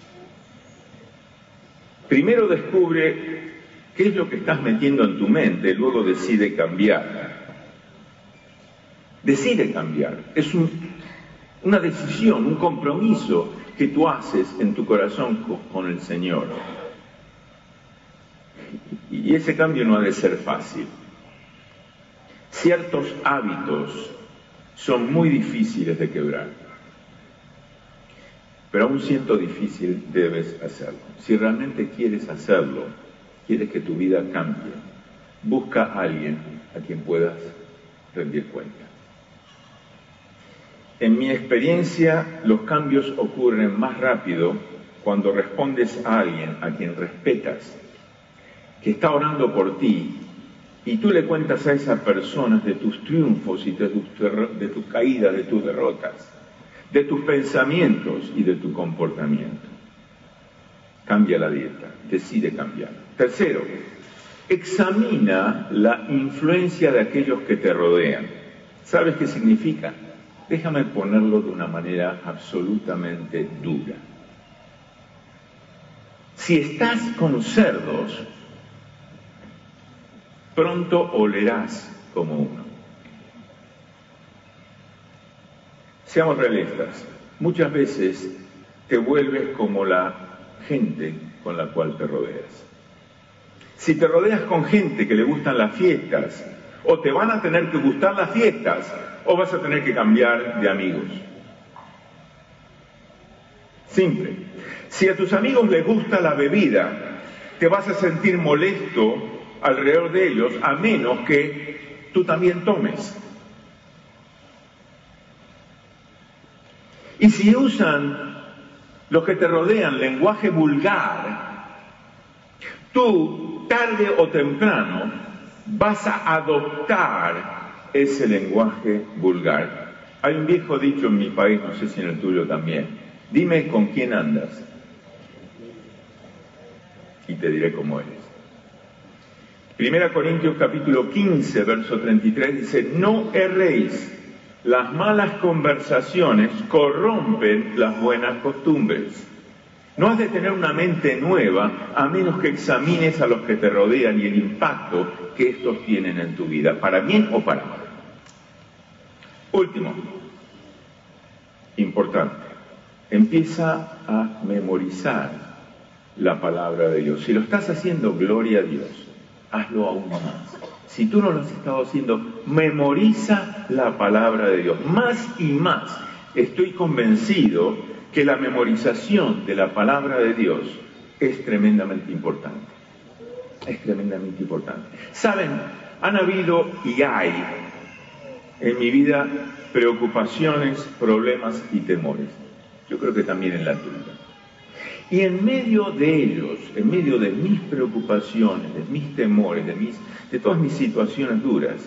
Primero descubre qué es lo que estás metiendo en tu mente, luego decide cambiar. Decide cambiar, es un, una decisión, un compromiso que tú haces en tu corazón con, con el Señor. Y ese cambio no ha de ser fácil. Ciertos hábitos son muy difíciles de quebrar, pero aún siendo difícil debes hacerlo. Si realmente quieres hacerlo, quieres que tu vida cambie, busca a alguien a quien puedas rendir cuenta. En mi experiencia, los cambios ocurren más rápido cuando respondes a alguien a quien respetas, que está orando por ti, y tú le cuentas a esa persona de tus triunfos y de tus, de tus caídas, de tus derrotas, de tus pensamientos y de tu comportamiento. Cambia la dieta, decide cambiar. Tercero, examina la influencia de aquellos que te rodean. ¿Sabes qué significa? Déjame ponerlo de una manera absolutamente dura. Si estás con cerdos, pronto olerás como uno. Seamos realistas, muchas veces te vuelves como la gente con la cual te rodeas. Si te rodeas con gente que le gustan las fiestas, o te van a tener que gustar las fiestas, o vas a tener que cambiar de amigos. Simple. Si a tus amigos les gusta la bebida, te vas a sentir molesto alrededor de ellos, a menos que tú también tomes. Y si usan los que te rodean lenguaje vulgar, tú, tarde o temprano, vas a adoptar ese lenguaje vulgar. Hay un viejo dicho en mi país, no sé si en el tuyo también: dime con quién andas y te diré cómo eres. Primera Corintios capítulo quince, verso treinta y tres dice: no erréis, las malas conversaciones corrompen las buenas costumbres. No has de tener una mente nueva a menos que examines a los que te rodean y el impacto que estos tienen en tu vida, para bien o para mal. Último, importante, empieza a memorizar la palabra de Dios. Si lo estás haciendo, gloria a Dios, hazlo aún más. Si tú no lo has estado haciendo, memoriza la palabra de Dios, más y más. Estoy convencido que la memorización de la palabra de Dios es tremendamente importante. Es tremendamente importante. Saben, han habido y hay en mi vida preocupaciones, problemas y temores. Yo creo que también en la tuya. Y en medio de ellos, en medio de mis preocupaciones, de mis temores, de, mis, de todas mis situaciones duras,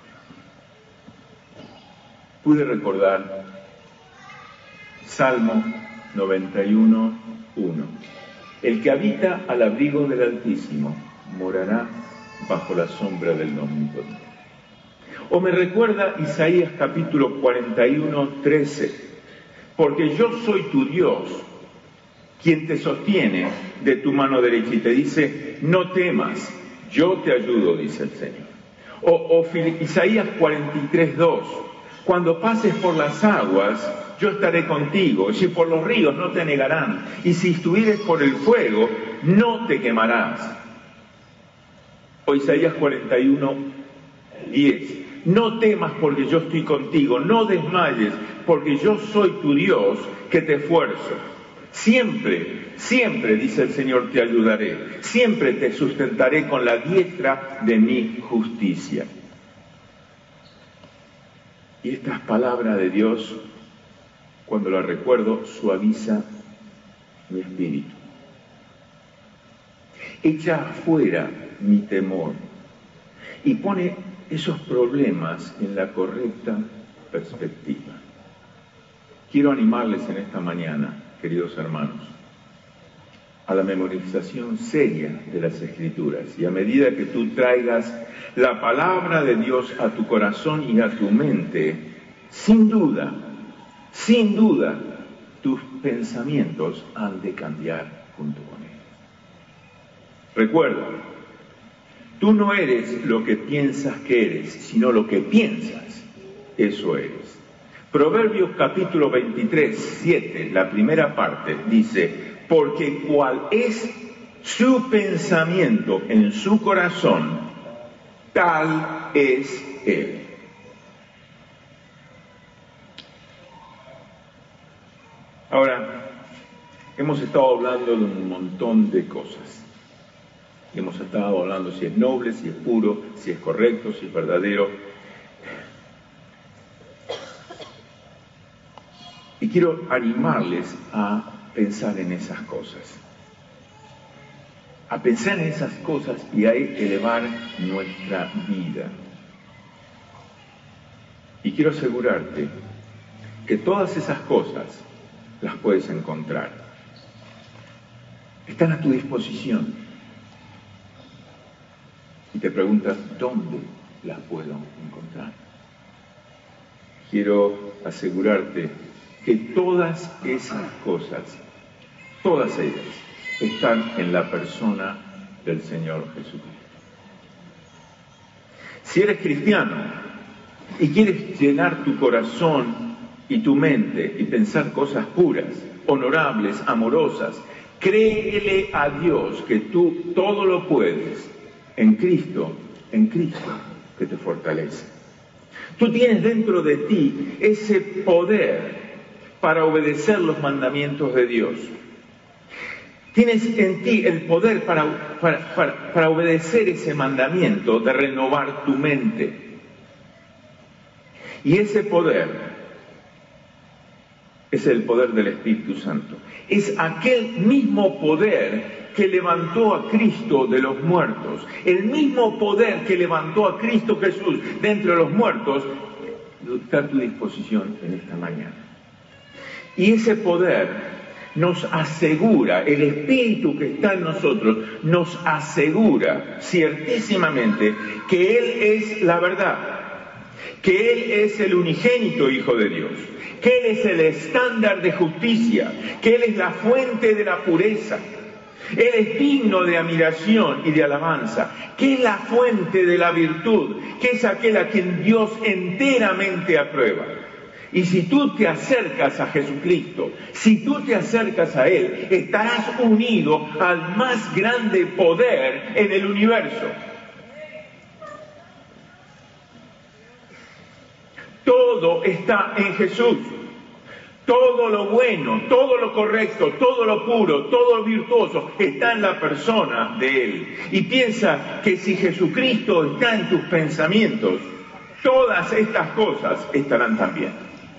pude recordar Salmo noventa y uno, uno. El que habita al abrigo del Altísimo morará bajo la sombra del Omnipotente. O me recuerda Isaías capítulo cuarenta y uno, trece. Porque yo soy tu Dios, quien te sostiene de tu mano derecha y te dice: no temas, yo te ayudo, dice el Señor. O, o Isaías cuarenta y tres, dos. Cuando pases por las aguas, yo estaré contigo. Si por los ríos, no te negarán. Y si estuvieres por el fuego, no te quemarás. O Isaías cuarenta y uno, diez. No temas porque yo estoy contigo. No desmayes porque yo soy tu Dios que te esfuerzo. Siempre, siempre, dice el Señor, te ayudaré. Siempre te sustentaré con la diestra de mi justicia. Y esta palabra de Dios, cuando la recuerdo, suaviza mi espíritu. Echa afuera mi temor y pone esos problemas en la correcta perspectiva. Quiero animarles en esta mañana, queridos hermanos, a la memorización seria de las Escrituras. Y a medida que tú traigas la palabra de Dios a tu corazón y a tu mente, sin duda, sin duda, tus pensamientos han de cambiar junto con él. Recuerda, tú no eres lo que piensas que eres, sino lo que piensas, eso eres. Proverbios capítulo veintitrés, siete, la primera parte, dice: porque cual es su pensamiento en su corazón, tal es él. Ahora, hemos estado hablando de un montón de cosas. Hemos estado hablando si es noble, si es puro, si es correcto, si es verdadero. Y quiero animarles a pensar en esas cosas. A pensar en esas cosas y a elevar nuestra vida. Y quiero asegurarte que todas esas cosas las puedes encontrar. Están a tu disposición. Y te preguntas, ¿dónde las puedo encontrar? Quiero asegurarte que todas esas cosas, todas ellas, están en la persona del Señor Jesucristo. Si eres cristiano y quieres llenar tu corazón y tu mente y pensar cosas puras, honorables, amorosas, créele a Dios que tú todo lo puedes en Cristo, en Cristo que te fortalece. Tú tienes dentro de ti ese poder para obedecer los mandamientos de Dios. Tienes en ti el poder para, para, para, para obedecer ese mandamiento de renovar tu mente. Y ese poder es el poder del Espíritu Santo. Es aquel mismo poder que levantó a Cristo de los muertos. El mismo poder que levantó a Cristo Jesús de entre los muertos está a tu disposición en esta mañana. Y ese poder nos asegura, el Espíritu que está en nosotros, nos asegura ciertísimamente que Él es la verdad, que Él es el unigénito Hijo de Dios, que Él es el estándar de justicia, que Él es la fuente de la pureza, Él es digno de admiración y de alabanza, que es la fuente de la virtud, que es aquel a quien Dios enteramente aprueba. Y si tú te acercas a Jesucristo, si tú te acercas a Él, estarás unido al más grande poder en el universo. Todo está en Jesús. Todo lo bueno, todo lo correcto, todo lo puro, todo lo virtuoso está en la persona de Él. Y piensa que si Jesucristo está en tus pensamientos, todas estas cosas estarán también.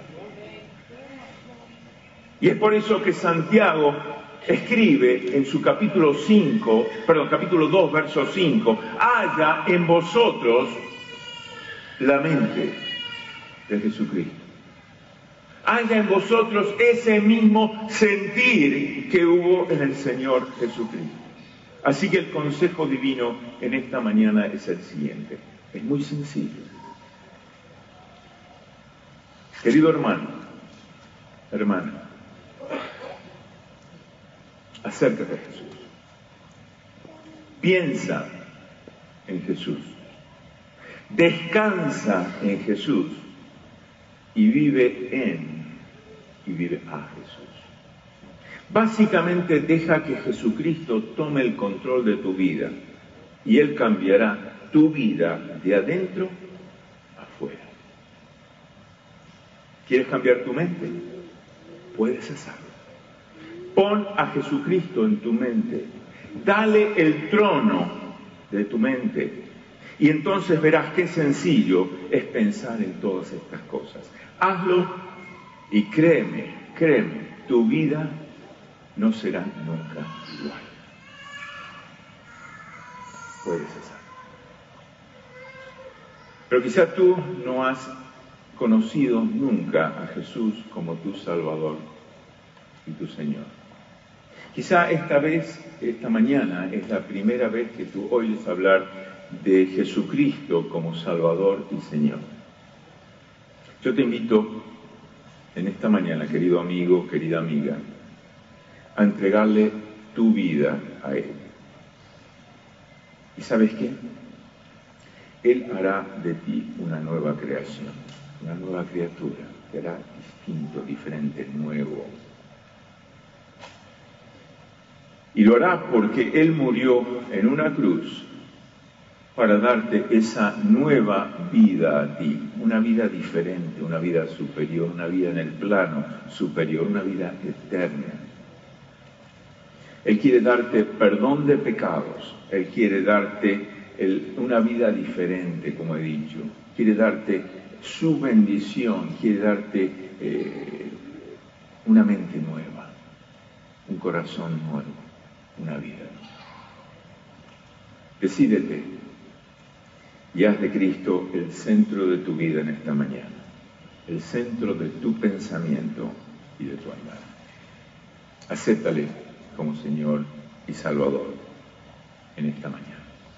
Y es por eso que Santiago escribe en su capítulo cinco, perdón, capítulo dos, verso cinco, haya en vosotros la mente de Jesucristo. Haya en vosotros ese mismo sentir que hubo en el Señor Jesucristo. Así que el consejo divino en esta mañana es el siguiente. Es muy sencillo. Querido hermano, hermana, acércate a Jesús. Piensa en Jesús. Descansa en Jesús. Y vive en y vive a Jesús. Básicamente deja que Jesucristo tome el control de tu vida y Él cambiará tu vida de adentro a afuera. ¿Quieres cambiar tu mente? Puedes hacerlo. Pon a Jesucristo en tu mente. Dale el trono de tu mente. Y entonces verás qué sencillo es pensar en todas estas cosas. Hazlo y créeme, créeme, tu vida no será nunca igual. Puedes hacerlo. Pero quizá tú no has conocido nunca a Jesús como tu Salvador y tu Señor. Quizá esta vez, esta mañana, es la primera vez que tú oyes hablar de Jesucristo como Salvador y Señor. Yo te invito en esta mañana, querido amigo, querida amiga, a entregarle tu vida a Él. ¿Y sabes qué? Él hará de ti una nueva creación, una nueva criatura, te hará distinto, diferente, nuevo. Y lo hará porque Él murió en una cruz para darte esa nueva vida a ti, una vida diferente, una vida superior, una vida en el plano superior, una vida eterna. Él quiere darte perdón de pecados, Él quiere darte el, una vida diferente, como he dicho, quiere darte su bendición, quiere darte eh, una mente nueva, un corazón nuevo, una vida. Decídete y haz de Cristo el centro de tu vida en esta mañana, el centro de tu pensamiento y de tu andar. Acéptale como Señor y Salvador en esta mañana.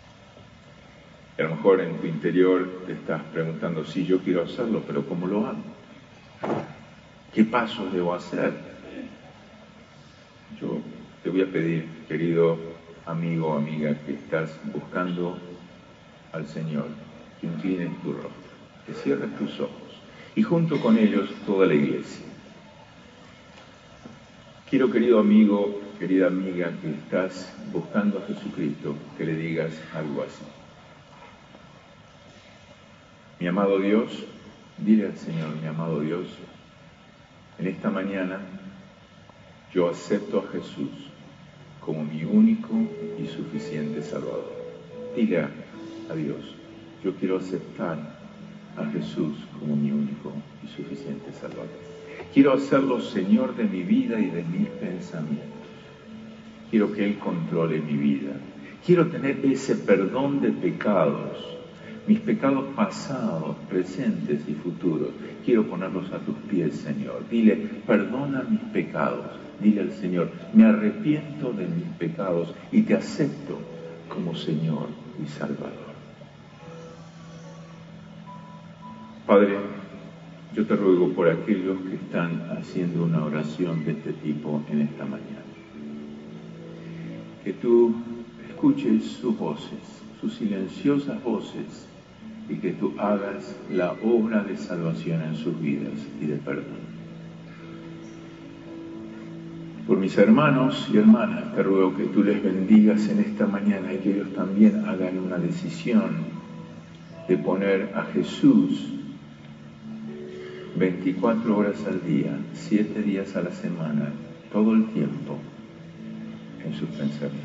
A lo mejor en tu interior te estás preguntando, sí, yo quiero hacerlo, pero ¿cómo lo hago? ¿Qué pasos debo hacer? Yo te voy a pedir, querido amigo o amiga, que estás buscando al Señor, que inclines tu rostro, que cierres tus ojos y junto con ellos toda la iglesia. Quiero, querido amigo, querida amiga, que estás buscando a Jesucristo, que le digas algo así. Mi amado Dios, dile al Señor, mi amado Dios, en esta mañana yo acepto a Jesús como mi único y suficiente Salvador. Dile a, a Dios, yo quiero aceptar a Jesús como mi único y suficiente Salvador. Quiero hacerlo Señor de mi vida y de mis pensamientos. Quiero que Él controle mi vida. Quiero tener ese perdón de pecados, mis pecados pasados, presentes y futuros. Quiero ponerlos a tus pies, Señor. Dile, perdona mis pecados. Dile al Señor, me arrepiento de mis pecados y te acepto como Señor y Salvador. Padre, yo te ruego por aquellos que están haciendo una oración de este tipo en esta mañana, que tú escuches sus voces, sus silenciosas voces, y que tú hagas la obra de salvación en sus vidas y de perdón. Por mis hermanos y hermanas, te ruego que tú les bendigas en esta mañana y que ellos también hagan una decisión de poner a Jesús veinticuatro horas al día, siete días a la semana, todo el tiempo en sus pensamientos.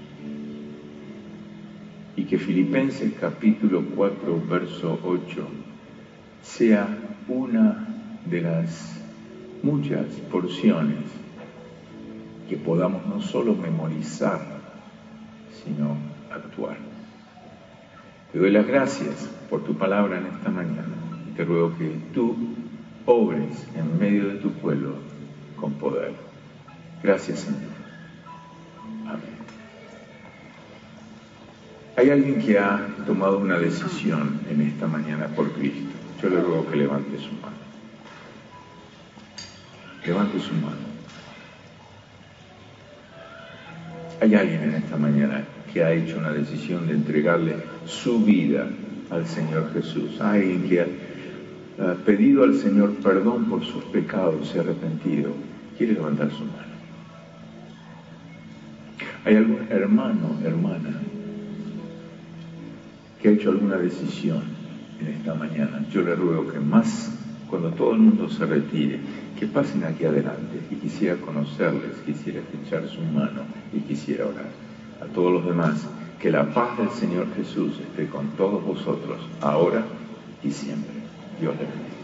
Y que Filipenses capítulo cuatro, verso ocho, sea una de las muchas porciones que podamos no solo memorizar, sino actuar. Te doy las gracias por tu palabra en esta mañana y te ruego que tú obres en medio de tu pueblo con poder. Gracias, Señor. Amén. Hay alguien que ha tomado una decisión en esta mañana por Cristo. Yo le ruego que levante su mano. Levante su mano. Hay alguien en esta mañana que ha hecho una decisión de entregarle su vida al Señor Jesús. Hay alguien que ha uh, pedido al Señor perdón por sus pecados, se ha arrepentido. Quiere levantar su mano. Hay algún hermano, hermana, que ha hecho alguna decisión en esta mañana. Yo le ruego que más, cuando todo el mundo se retire, que pasen aquí adelante, y quisiera conocerles, quisiera echar su mano y quisiera orar. A todos los demás, que la paz del Señor Jesús esté con todos vosotros, ahora y siempre. Dios les bendiga.